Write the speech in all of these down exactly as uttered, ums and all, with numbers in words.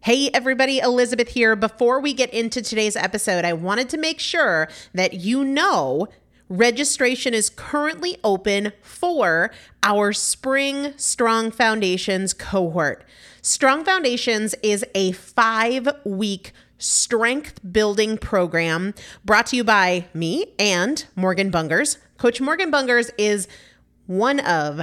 Hey everybody, Elizabeth here. Before we get into today's episode, I wanted to make sure that you know registration is currently open for our Spring Strong Foundations cohort. Strong Foundations is a five-week strength building program brought to you by me and Morgan Bungers. Coach Morgan Bungers is one of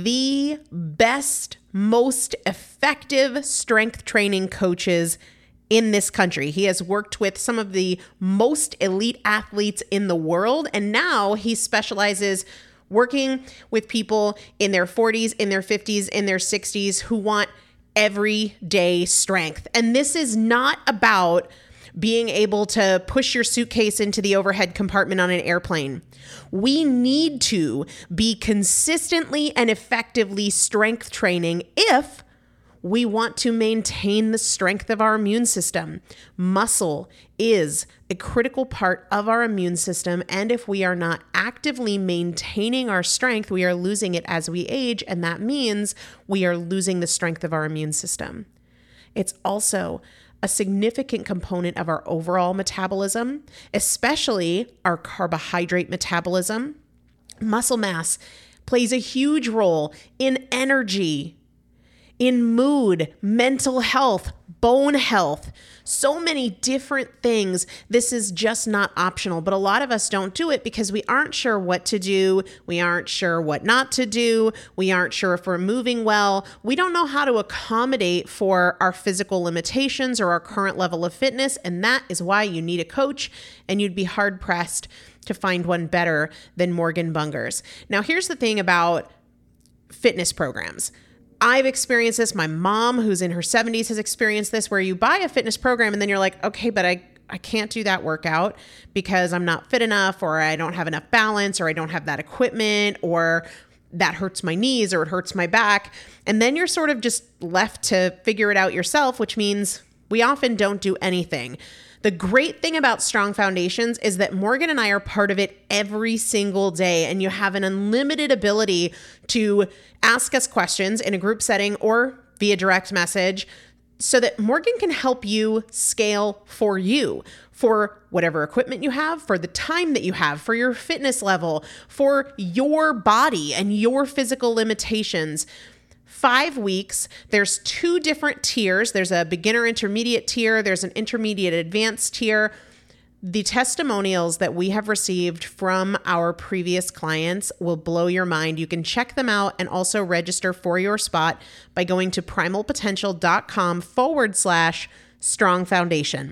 the best, most effective strength training coaches in this country. He has worked with some of the most elite athletes in the world, and now he specializes working with people in their forties, in their fifties, in their sixties who want everyday strength. And this is not about being able to push your suitcase into the overhead compartment on an airplane. We need to be consistently and effectively strength training if we want to maintain the strength of our immune system. Muscle is a critical part of our immune system, and if we are not actively maintaining our strength, we are losing it as we age, and that means we are losing the strength of our immune system. It's also a significant component of our overall metabolism, especially our carbohydrate metabolism. Muscle mass plays a huge role in energy, in mood, mental health, bone health, so many different things. This is just not optional, but a lot of us don't do it because we aren't sure what to do. We aren't sure what not to do. We aren't sure if we're moving well. We don't know how to accommodate for our physical limitations or our current level of fitness, and that is why you need a coach, and you'd be hard-pressed to find one better than Morgan Bungers. Now, here's the thing about fitness programs. I've experienced this. My mom, who's in her seventies, has experienced this, where you buy a fitness program and then you're like, okay, but I, I can't do that workout because I'm not fit enough, or I don't have enough balance, or I don't have that equipment, or that hurts my knees, or it hurts my back. And then you're sort of just left to figure it out yourself, which means we often don't do anything. The great thing about Strong Foundations is that Morgan and I are part of it every single day, and you have an unlimited ability to ask us questions in a group setting or via direct message so that Morgan can help you scale for you, for whatever equipment you have, for the time that you have, for your fitness level, for your body and your physical limitations. Five weeks, there's two different tiers. There's a beginner intermediate tier. There's an intermediate advanced tier. The testimonials that we have received from our previous clients will blow your mind. You can check them out and also register for your spot by going to primalpotential.com forward slash strong foundation.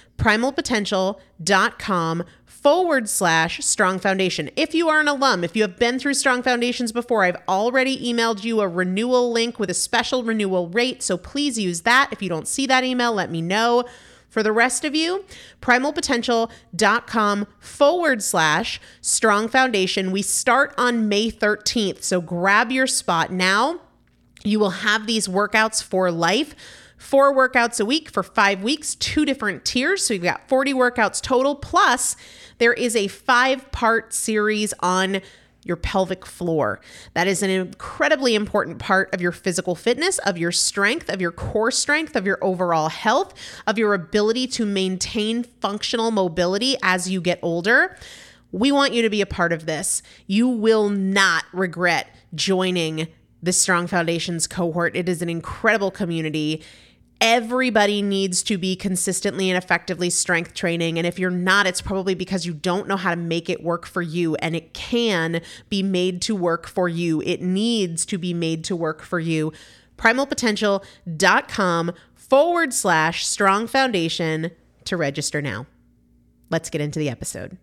primalpotential.com forward slash strong foundation. If you are an alum, if you have been through Strong Foundations before, I've already emailed you a renewal link with a special renewal rate. So please use that. If you don't see that email, let me know. For the rest of you, primalpotential.com forward slash strong foundation. We start on May thirteenth. So grab your spot now. You will have these workouts for life. Four workouts a week for five weeks, two different tiers. So you've got forty workouts total. Plus, there is a five-part series on your pelvic floor. That is an incredibly important part of your physical fitness, of your strength, of your core strength, of your overall health, of your ability to maintain functional mobility as you get older. We want you to be a part of this. You will not regret joining the Strong Foundations cohort. It is an incredible community. Everybody needs to be consistently and effectively strength training. And if you're not, it's probably because you don't know how to make it work for you. And it can be made to work for you. It needs to be made to work for you. primalpotential.com forward slash strong foundation to register now. Let's get into the episode.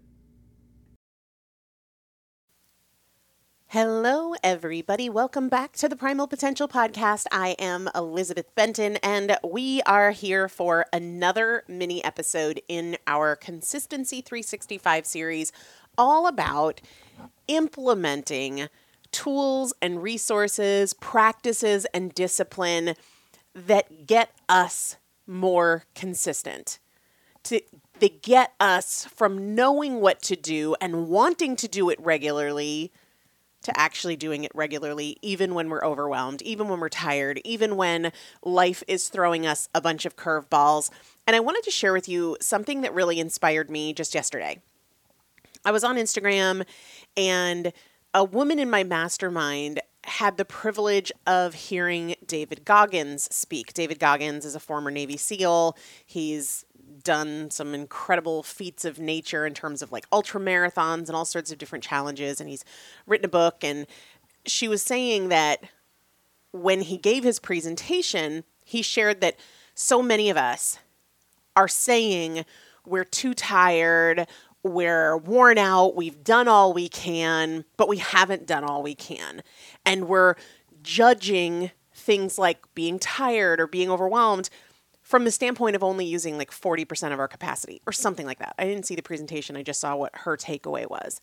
Hello, everybody. Welcome back to the Primal Potential Podcast. I am Elizabeth Benton, and we are here for another mini episode in our Consistency three sixty-five series, all about implementing tools and resources, practices, and discipline that get us more consistent, to that get us from knowing what to do and wanting to do it regularly to actually doing it regularly, even when we're overwhelmed, even when we're tired, even when life is throwing us a bunch of curveballs. And I wanted to share with you something that really inspired me just yesterday. I was on Instagram, and a woman in my mastermind had the privilege of hearing David Goggins speak. David Goggins is a former Navy SEAL. He's done some incredible feats of nature in terms of like ultra marathons and all sorts of different challenges. And he's written a book. And she was saying that when he gave his presentation, he shared that so many of us are saying we're too tired, we're worn out, we've done all we can, but we haven't done all we can. And we're judging things like being tired or being overwhelmed from the standpoint of only using like forty percent of our capacity or something like that. I didn't see the presentation. I just saw what her takeaway was.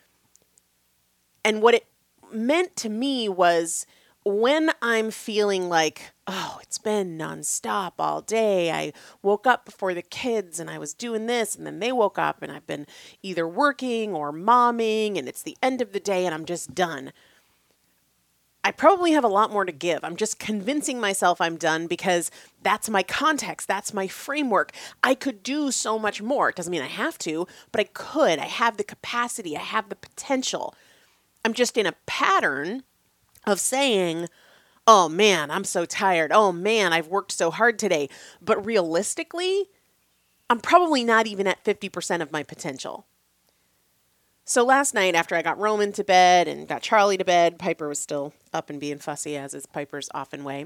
And what it meant to me was when I'm feeling like, oh, it's been nonstop all day. I woke up before the kids and I was doing this and then they woke up and I've been either working or momming and it's the end of the day and I'm just done. I probably have a lot more to give. I'm just convincing myself I'm done because that's my context. That's my framework. I could do so much more. It doesn't mean I have to, but I could. I have the capacity. I have the potential. I'm just in a pattern of saying, oh man, I'm so tired. Oh man, I've worked so hard today. But realistically, I'm probably not even at fifty percent of my potential. So last night after I got Roman to bed and got Charlie to bed, Piper was still up and being fussy, as is Piper's often way.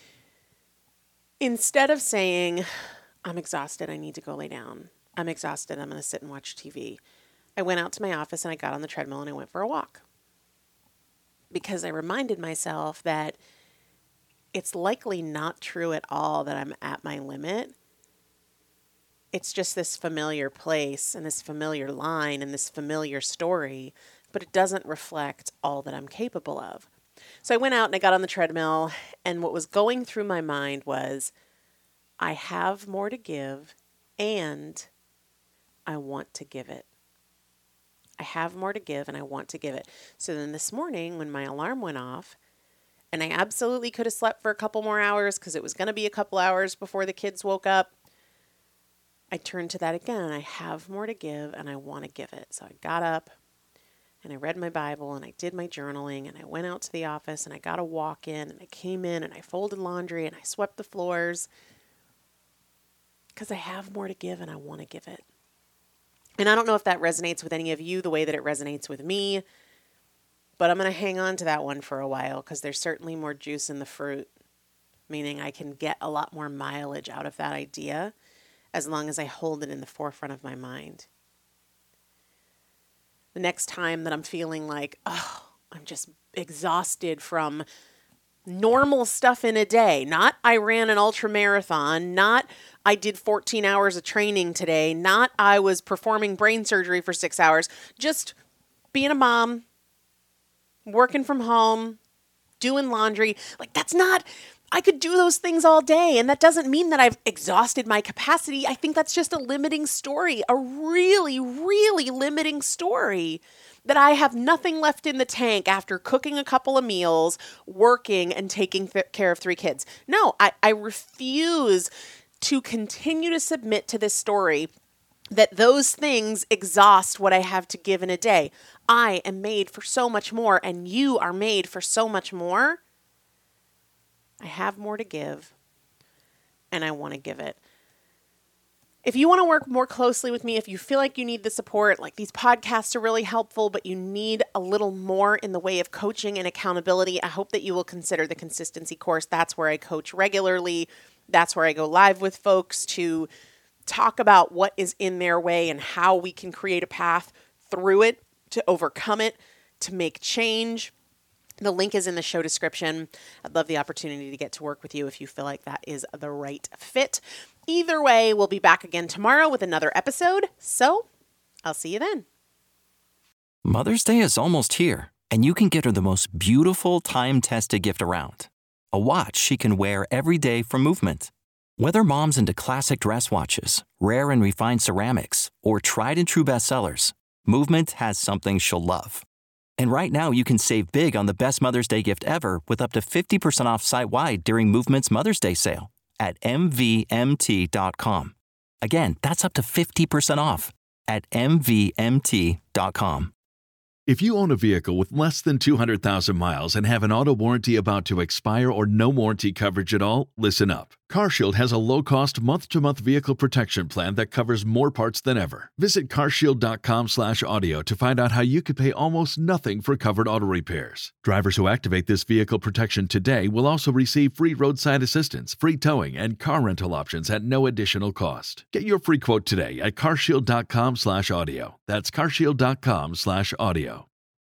Instead of saying, I'm exhausted, I need to go lay down. I'm exhausted, I'm going to sit and watch T V. I went out to my office and I got on the treadmill and I went for a walk. Because I reminded myself that it's likely not true at all that I'm at my limit. It's just this familiar place and this familiar line and this familiar story, but it doesn't reflect all that I'm capable of. So I went out and I got on the treadmill, and what was going through my mind was, I have more to give and I want to give it. I have more to give and I want to give it. So then this morning when my alarm went off, and I absolutely could have slept for a couple more hours because it was going to be a couple hours before the kids woke up, I turned to that again. I have more to give and I want to give it. So I got up and I read my Bible and I did my journaling and I went out to the office and I got a walk in and I came in and I folded laundry and I swept the floors because I have more to give and I want to give it. And I don't know if that resonates with any of you the way that it resonates with me, but I'm going to hang on to that one for a while because there's certainly more juice in the fruit, meaning I can get a lot more mileage out of that idea as long as I hold it in the forefront of my mind. The next time that I'm feeling like, oh, I'm just exhausted from normal stuff in a day, not I ran an ultra marathon, not I did fourteen hours of training today, not I was performing brain surgery for six hours, just being a mom, working from home, doing laundry. Like that's not, I could do those things all day. And that doesn't mean that I've exhausted my capacity. I think that's just a limiting story, a really, really limiting story. That I have nothing left in the tank after cooking a couple of meals, working, and taking th- care of three kids. No, I, I refuse to continue to submit to this story that those things exhaust what I have to give in a day. I am made for so much more, and you are made for so much more. I have more to give, and I want to give it. If you want to work more closely with me, if you feel like you need the support, like these podcasts are really helpful, but you need a little more in the way of coaching and accountability, I hope that you will consider the Consistency course. That's where I coach regularly. That's where I go live with folks to talk about what is in their way and how we can create a path through it, to overcome it, to make change. The link is in the show description. I'd love the opportunity to get to work with you if you feel like that is the right fit. Either way, we'll be back again tomorrow with another episode. So I'll see you then. Mother's Day is almost here, and you can get her the most beautiful time-tested gift around. A watch she can wear every day from Movement. Whether mom's into classic dress watches, rare and refined ceramics, or tried and true bestsellers, Movement has something she'll love. And right now, you can save big on the best Mother's Day gift ever with up to fifty percent off site-wide during Movement's Mother's Day sale at M V M T dot com. Again, that's up to fifty percent off at M V M T dot com. If you own a vehicle with less than two hundred thousand miles and have an auto warranty about to expire or no warranty coverage at all, listen up. CarShield has a low-cost month-to-month vehicle protection plan that covers more parts than ever. Visit carshield dot com slash audio to find out how you could pay almost nothing for covered auto repairs. Drivers who activate this vehicle protection today will also receive free roadside assistance, free towing, and car rental options at no additional cost. Get your free quote today at carshield dot com slash audio. That's carshield dot com slash audio.